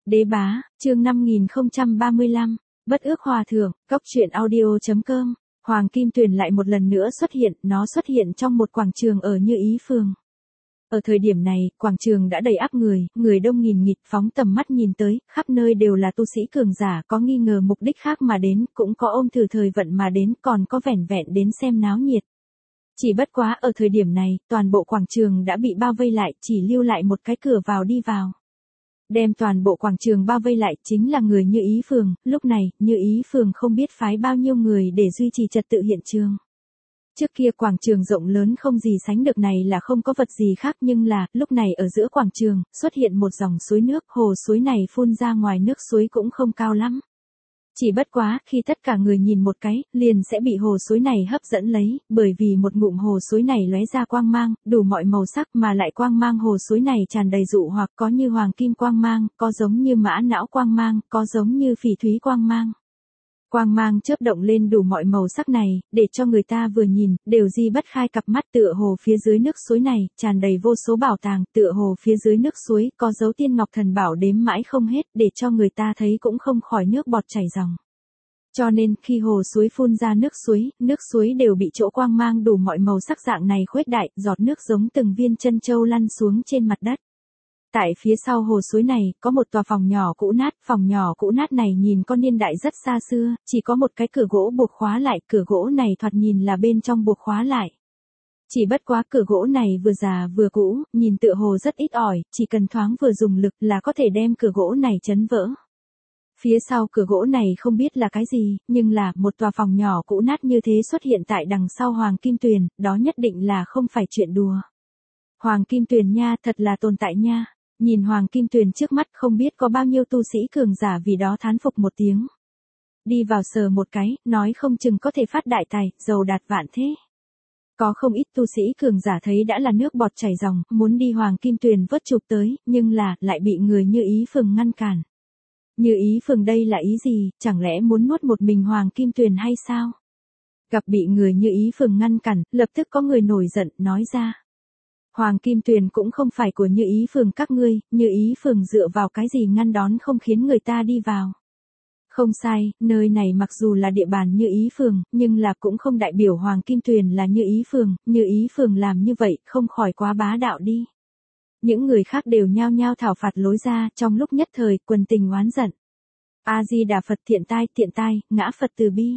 Đế bá, chương 5035, bất ước hòa thượng, cốc truyện audio.com. Hoàng Kim Tuyền lại một lần nữa xuất hiện, nó xuất hiện trong một quảng trường ở Như Ý Phường. Ở thời điểm này, quảng trường đã đầy ắp người đông nghìn nghịt, phóng tầm mắt nhìn tới, khắp nơi đều là tu sĩ cường giả, có nghi ngờ mục đích khác mà đến, cũng có ôm thử thời vận mà đến, còn có vẻn vẹn đến xem náo nhiệt. Chỉ bất quá ở thời điểm này, toàn bộ quảng trường đã bị bao vây lại, chỉ lưu lại một cái cửa vào đi vào. Đem toàn bộ quảng trường bao vây lại chính là người Như Ý Phường, lúc này, Như Ý Phường không biết phái bao nhiêu người để duy trì trật tự hiện trường. Trước kia quảng trường rộng lớn không gì sánh được này là không có vật gì khác, nhưng là, lúc này ở giữa quảng trường, xuất hiện một dòng suối nước, hồ suối này phun ra ngoài nước suối cũng không cao lắm. Chỉ bất quá, khi tất cả người nhìn một cái, liền sẽ bị hồ suối này hấp dẫn lấy, bởi vì một ngụm hồ suối này lóe ra quang mang, đủ mọi màu sắc, mà lại quang mang hồ suối này tràn đầy dụ hoặc, có như hoàng kim quang mang, có giống như mã não quang mang, có giống như phỉ thúy quang mang. Quang mang chớp động lên đủ mọi màu sắc này, để cho người ta vừa nhìn, đều di bất khai cặp mắt, tựa hồ phía dưới nước suối này, tràn đầy vô số bảo tàng, tựa hồ phía dưới nước suối, có dấu tiên ngọc thần bảo đếm mãi không hết, để cho người ta thấy cũng không khỏi nước bọt chảy ròng. Cho nên, khi hồ suối phun ra nước suối đều bị chỗ quang mang đủ mọi màu sắc dạng này khuếch đại, giọt nước giống từng viên chân châu lăn xuống trên mặt đất. Tại phía sau hồ suối này, có một tòa phòng nhỏ cũ nát này nhìn có niên đại rất xa xưa, chỉ có một cái cửa gỗ buộc khóa lại, cửa gỗ này thoạt nhìn là bên trong buộc khóa lại. Chỉ bất quá cửa gỗ này vừa già vừa cũ, nhìn tựa hồ rất ít ỏi, chỉ cần thoáng vừa dùng lực là có thể đem cửa gỗ này chấn vỡ. Phía sau cửa gỗ này không biết là cái gì, nhưng là một tòa phòng nhỏ cũ nát như thế xuất hiện tại đằng sau Hoàng Kim Tuyền, đó nhất định là không phải chuyện đùa. Hoàng Kim Tuyền nha, thật là tồn tại nha. Nhìn Hoàng Kim Tuyền trước mắt không biết có bao nhiêu tu sĩ cường giả vì đó thán phục một tiếng. Đi vào sờ một cái, nói không chừng có thể phát đại tài, giàu đạt vạn thế. Có không ít tu sĩ cường giả thấy đã là nước bọt chảy ròng, muốn đi Hoàng Kim Tuyền vớt chụp tới, nhưng là, lại bị người Như Ý Phường ngăn cản. Như Ý Phường đây là ý gì, chẳng lẽ muốn nuốt một mình Hoàng Kim Tuyền hay sao? Gặp bị người Như Ý Phường ngăn cản, lập tức có người nổi giận, nói ra. Hoàng Kim Tuyền cũng không phải của Như Ý Phường các ngươi, Như Ý Phường dựa vào cái gì ngăn đón không khiến người ta đi vào. Không sai, nơi này mặc dù là địa bàn Như Ý Phường, nhưng là cũng không đại biểu Hoàng Kim Tuyền là Như Ý Phường làm như vậy, không khỏi quá bá đạo đi. Những người khác đều nhao nhao thảo phạt lối ra, trong lúc nhất thời, quần tình oán giận. A-di-đà Phật, thiện tai, ngã Phật từ bi.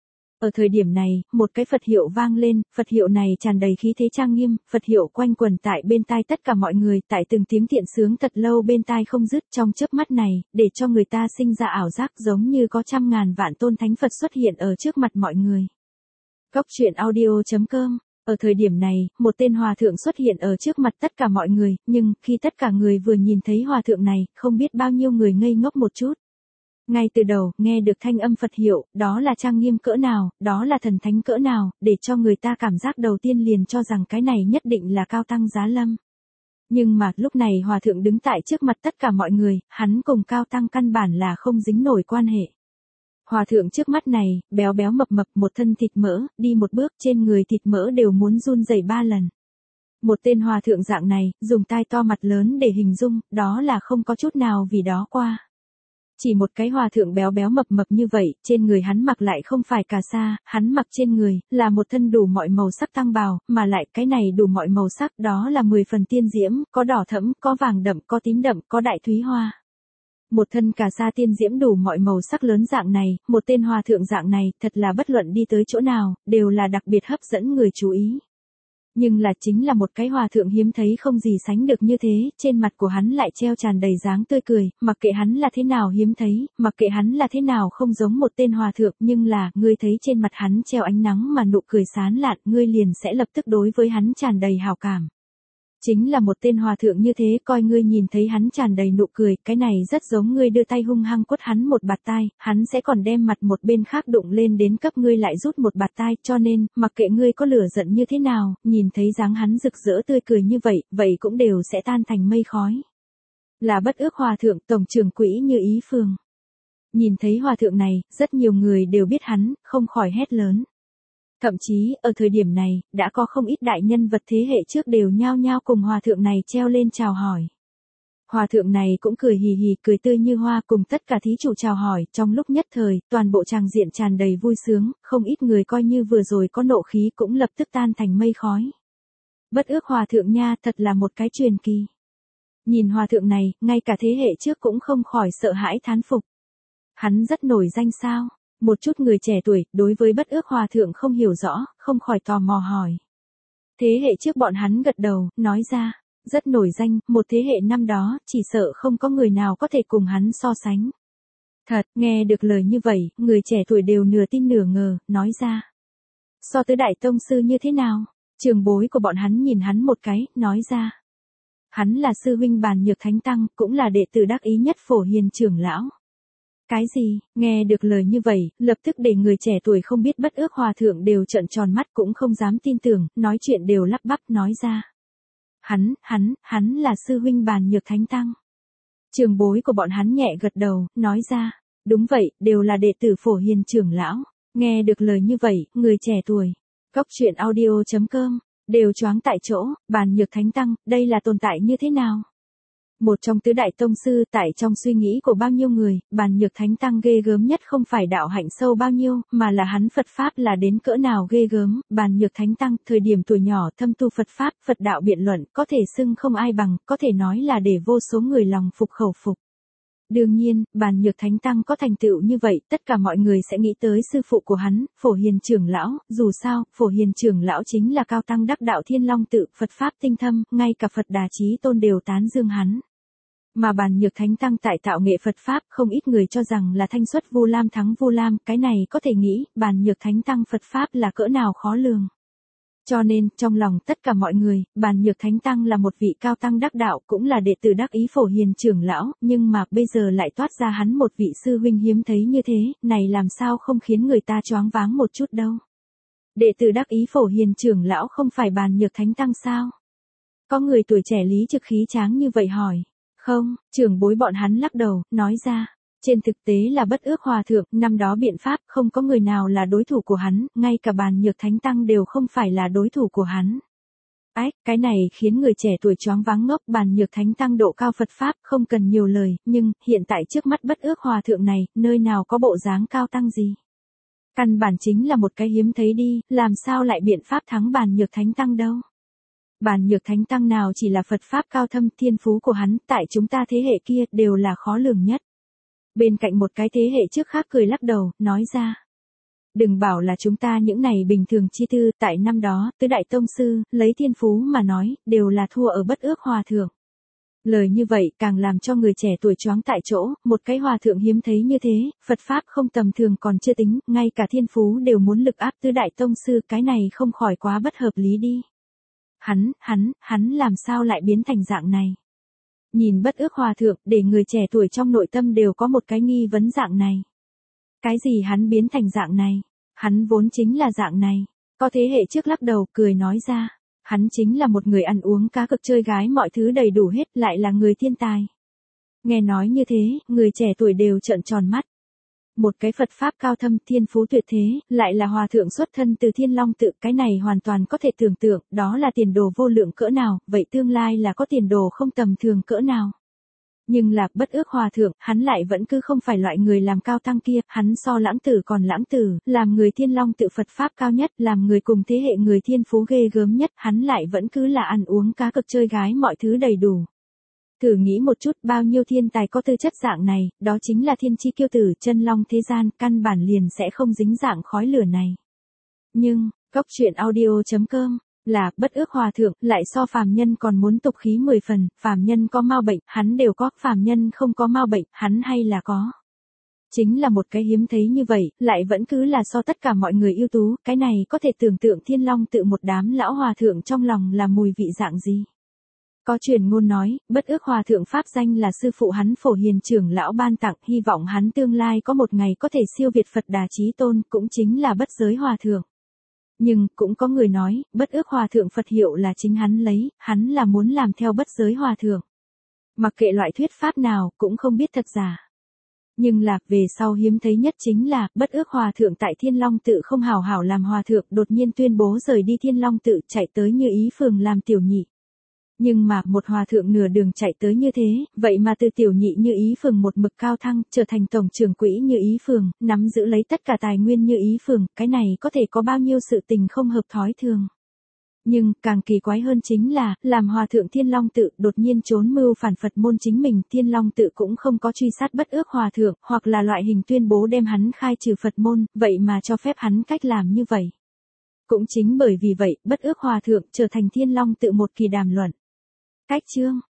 Ở thời điểm này, một cái Phật hiệu vang lên, Phật hiệu này tràn đầy khí thế trang nghiêm, Phật hiệu quanh quẩn tại bên tai tất cả mọi người, tại từng tiếng thiện sướng thật lâu bên tai không dứt, trong chớp mắt này, để cho người ta sinh ra ảo giác giống như có trăm ngàn vạn tôn thánh Phật xuất hiện ở trước mặt mọi người. Cốc truyện audio.com. Ở thời điểm này, một tên hòa thượng xuất hiện ở trước mặt tất cả mọi người, nhưng khi tất cả người vừa nhìn thấy hòa thượng này, không biết bao nhiêu người ngây ngốc một chút. Ngay từ đầu, nghe được thanh âm Phật hiệu, đó là trang nghiêm cỡ nào, đó là thần thánh cỡ nào, để cho người ta cảm giác đầu tiên liền cho rằng cái này nhất định là Cao Tăng Giá Lâm. Nhưng mà, lúc này hòa thượng đứng tại trước mặt tất cả mọi người, hắn cùng Cao Tăng căn bản là không dính nổi quan hệ. Hòa thượng trước mắt này, béo béo mập mập, một thân thịt mỡ, đi một bước trên người thịt mỡ đều muốn run rẩy 3 lần. Một tên hòa thượng dạng này, dùng tai to mặt lớn để hình dung, đó là không có chút nào vì đó qua. Chỉ một cái hòa thượng béo béo mập mập như vậy, trên người hắn mặc lại không phải cà sa, hắn mặc trên người, là một thân đủ mọi màu sắc tăng bào, mà lại cái này đủ mọi màu sắc đó là 10 phần tiên diễm, có đỏ thẫm, có vàng đậm, có tím đậm, có đại thúy hoa. Một thân cà sa tiên diễm đủ mọi màu sắc lớn dạng này, một tên hòa thượng dạng này, thật là bất luận đi tới chỗ nào, đều là đặc biệt hấp dẫn người chú ý. Nhưng là chính là một cái hòa thượng hiếm thấy không gì sánh được như thế, trên mặt của hắn lại treo tràn đầy dáng tươi cười, mặc kệ hắn là thế nào hiếm thấy, mặc kệ hắn là thế nào không giống một tên hòa thượng, nhưng là, ngươi thấy trên mặt hắn treo ánh nắng mà nụ cười sán lạn, ngươi liền sẽ lập tức đối với hắn tràn đầy hào cảm. Chính là một tên hòa thượng như thế, coi ngươi nhìn thấy hắn tràn đầy nụ cười, cái này rất giống ngươi đưa tay hung hăng quất hắn một bạt tai, hắn sẽ còn đem mặt một bên khác đụng lên đến cấp ngươi lại rút một bạt tai, cho nên, mặc kệ ngươi có lửa giận như thế nào, nhìn thấy dáng hắn rực rỡ tươi cười như vậy, vậy cũng đều sẽ tan thành mây khói. Là bất ước hòa thượng, tổng trưởng quỹ Như Ý Phường. Nhìn thấy hòa thượng này, rất nhiều người đều biết hắn, không khỏi hét lớn. Thậm chí, ở thời điểm này, đã có không ít đại nhân vật thế hệ trước đều nhao nhao cùng hòa thượng này treo lên chào hỏi. Hòa thượng này cũng cười hì hì, cười tươi như hoa, cùng tất cả thí chủ chào hỏi, trong lúc nhất thời, toàn bộ tràng diện tràn đầy vui sướng, không ít người coi như vừa rồi có nộ khí cũng lập tức tan thành mây khói. Bất ước hòa thượng nha, thật là một cái truyền kỳ. Nhìn hòa thượng này, ngay cả thế hệ trước cũng không khỏi sợ hãi thán phục. Hắn rất nổi danh sao? Một chút người trẻ tuổi, đối với bất ước hòa thượng không hiểu rõ, không khỏi tò mò hỏi. Thế hệ trước bọn hắn gật đầu, nói ra, rất nổi danh, một thế hệ năm đó, chỉ sợ không có người nào có thể cùng hắn so sánh. Thật, nghe được lời như vậy, người trẻ tuổi đều nửa tin nửa ngờ, nói ra. So tứ đại tông sư như thế nào? Trường bối của bọn hắn nhìn hắn một cái, nói ra. Hắn là sư huynh Bàn Nhược Thánh Tăng, cũng là đệ tử đắc ý nhất Phổ Hiền trưởng lão. Cái gì? Nghe được lời như vậy, lập tức để người trẻ tuổi không biết bất ước hòa thượng đều trợn tròn mắt cũng không dám tin tưởng, nói chuyện đều lắp bắp nói ra. Hắn là sư huynh Bàn Nhược Thánh Tăng. Trường bối của bọn hắn nhẹ gật đầu, nói ra. Đúng vậy, đều là đệ tử Phổ Hiền trưởng lão. Nghe được lời như vậy, người trẻ tuổi. Cốc truyện audio.com, đều choáng tại chỗ, Bàn Nhược Thánh Tăng, đây là tồn tại như thế nào? Một trong tứ đại tông sư, tại trong suy nghĩ của bao nhiêu người, Bàn Nhược Thánh Tăng ghê gớm nhất không phải đạo hạnh sâu bao nhiêu, mà là hắn Phật Pháp là đến cỡ nào ghê gớm. Bàn Nhược Thánh Tăng, thời điểm tuổi nhỏ thâm tu Phật Pháp, Phật đạo biện luận, có thể xưng không ai bằng, có thể nói là để vô số người lòng phục khẩu phục. Đương nhiên, Bàn Nhược Thánh Tăng có thành tựu như vậy, tất cả mọi người sẽ nghĩ tới sư phụ của hắn, Phổ Hiền trưởng lão, dù sao, Phổ Hiền trưởng lão chính là cao tăng đắc đạo Thiên Long tự, Phật Pháp tinh thâm, ngay cả Phật Đà Chí Tôn đều tán dương hắn. Mà Bàn Nhược Thánh Tăng tại tạo nghệ Phật Pháp, không ít người cho rằng là thanh xuất Vu Lam thắng Vu Lam, cái này có thể nghĩ, Bàn Nhược Thánh Tăng Phật Pháp là cỡ nào khó lường. Cho nên, trong lòng tất cả mọi người, Bàn Nhược Thánh Tăng là một vị cao tăng đắc đạo, cũng là đệ tử đắc ý Phổ Hiền trưởng lão, nhưng mà bây giờ lại toát ra hắn một vị sư huynh hiếm thấy như thế, này làm sao không khiến người ta choáng váng một chút đâu. Đệ tử đắc ý Phổ Hiền trưởng lão không phải Bàn Nhược Thánh Tăng sao? Có người tuổi trẻ lý trực khí tráng như vậy hỏi. Không, trưởng bối bọn hắn lắc đầu, nói ra. Trên thực tế là bất ước hòa thượng, năm đó biện pháp không có người nào là đối thủ của hắn, ngay cả Bàn Nhược Thánh Tăng đều không phải là đối thủ của hắn. Cái này khiến người trẻ tuổi choáng váng ngốc. Bàn Nhược Thánh Tăng độ cao Phật Pháp không cần nhiều lời, nhưng hiện tại trước mắt bất ước hòa thượng này, nơi nào có bộ dáng cao tăng gì. Căn bản chính là một cái hiếm thấy đi, làm sao lại biện pháp thắng Bàn Nhược Thánh Tăng đâu. Bàn Nhược Thánh Tăng nào chỉ là Phật Pháp cao thâm, thiên phú của hắn, tại chúng ta thế hệ kia, đều là khó lường nhất. Bên cạnh một cái thế hệ trước khác cười lắc đầu, nói ra. Đừng bảo là chúng ta những này bình thường chi tư, tại năm đó, tứ đại tông sư, lấy thiên phú mà nói, đều là thua ở bất ước hòa thượng. Lời như vậy càng làm cho người trẻ tuổi choáng tại chỗ, một cái hòa thượng hiếm thấy như thế, Phật Pháp không tầm thường còn chưa tính, ngay cả thiên phú đều muốn lực áp tứ đại tông sư, cái này không khỏi quá bất hợp lý đi. Hắn làm sao lại biến thành dạng này? Nhìn bất ước hòa thượng, để người trẻ tuổi trong nội tâm đều có một cái nghi vấn dạng này. Cái gì hắn biến thành dạng này? Hắn vốn chính là dạng này. Có thế hệ trước lắc đầu, cười nói ra. Hắn chính là một người ăn uống cá cược chơi gái mọi thứ đầy đủ hết, lại là người thiên tài. Nghe nói như thế, người trẻ tuổi đều trợn tròn mắt. Một cái Phật Pháp cao thâm, thiên phú tuyệt thế, lại là hòa thượng xuất thân từ Thiên Long tự, cái này hoàn toàn có thể tưởng tượng, đó là tiền đồ vô lượng cỡ nào, vậy tương lai là có tiền đồ không tầm thường cỡ nào. Nhưng là bất ước hòa thượng, hắn lại vẫn cứ không phải loại người làm cao tăng kia, hắn so lãng tử còn lãng tử, làm người Thiên Long tự Phật Pháp cao nhất, làm người cùng thế hệ người thiên phú ghê gớm nhất, hắn lại vẫn cứ là ăn uống cá cược chơi gái mọi thứ đầy đủ. Thử nghĩ một chút, bao nhiêu thiên tài có tư chất dạng này, đó chính là thiên chi kiêu tử, chân long thế gian, căn bản liền sẽ không dính dạng khói lửa này. Nhưng, Cốc truyện audio.com, là bất ước hòa thượng, lại so phàm nhân còn muốn tục khí 10 phần, phàm nhân có mau bệnh, hắn đều có, phàm nhân không có mau bệnh, hắn hay là có. Chính là một cái hiếm thấy như vậy, lại vẫn cứ là so tất cả mọi người ưu tú, cái này có thể tưởng tượng Thiên Long tự một đám lão hòa thượng trong lòng là mùi vị dạng gì. Có truyền ngôn nói, bất ước hòa thượng pháp danh là sư phụ hắn Phổ Hiền trưởng lão ban tặng, hy vọng hắn tương lai có một ngày có thể siêu việt Phật Đà Chí Tôn, cũng chính là bất giới hòa thượng. Nhưng, cũng có người nói, bất ước hòa thượng Phật hiệu là chính hắn lấy, hắn là muốn làm theo bất giới hòa thượng. Mặc kệ loại thuyết pháp nào, cũng không biết thật giả. Nhưng là, về sau hiếm thấy nhất chính là, bất ước hòa thượng tại Thiên Long tự không hảo hảo làm hòa thượng, đột nhiên tuyên bố rời đi Thiên Long tự, chạy tới Như Ý phường làm tiểu nhị. Nhưng mà một hòa thượng nửa đường chạy tới như thế, vậy mà từ tiểu nhị Như Ý Phường một mực cao thăng, trở thành tổng trưởng quỹ Như Ý Phường, nắm giữ lấy tất cả tài nguyên Như Ý Phường, cái này có thể có bao nhiêu sự tình không hợp thói thường. Nhưng, càng kỳ quái hơn chính là, làm hòa thượng Thiên Long Tự đột nhiên trốn mưu phản Phật môn chính mình, Thiên Long Tự cũng không có truy sát Bất Ước hòa thượng, hoặc là loại hình tuyên bố đem hắn khai trừ Phật môn, vậy mà cho phép hắn cách làm như vậy. Cũng chính bởi vì vậy, Bất Ước hòa thượng trở thành Thiên Long Tự một kỳ đàm luận. Cách chương